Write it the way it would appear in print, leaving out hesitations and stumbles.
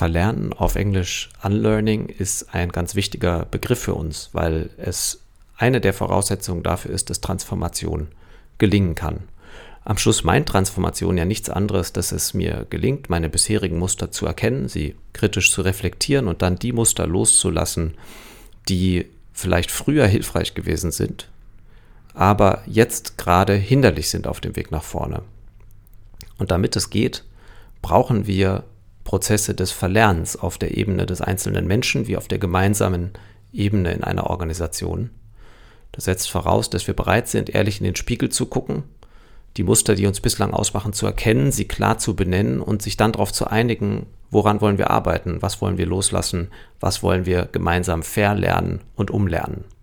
Verlernen, auf Englisch Unlearning, ist ein ganz wichtiger Begriff für uns, weil es eine der Voraussetzungen dafür ist, dass Transformation gelingen kann. Am Schluss meint Transformation ja nichts anderes, dass es mir gelingt, meine bisherigen Muster zu erkennen, sie kritisch zu reflektieren und dann die Muster loszulassen, die vielleicht früher hilfreich gewesen sind, aber jetzt gerade hinderlich sind auf dem Weg nach vorne. Und damit es geht, brauchen wir Prozesse des Verlernens auf der Ebene des einzelnen Menschen wie auf der gemeinsamen Ebene in einer Organisation. Das setzt voraus, dass wir bereit sind, ehrlich in den Spiegel zu gucken, die Muster, die uns bislang ausmachen, zu erkennen, sie klar zu benennen und sich dann darauf zu einigen, woran wollen wir arbeiten, was wollen wir loslassen, was wollen wir gemeinsam verlernen und umlernen.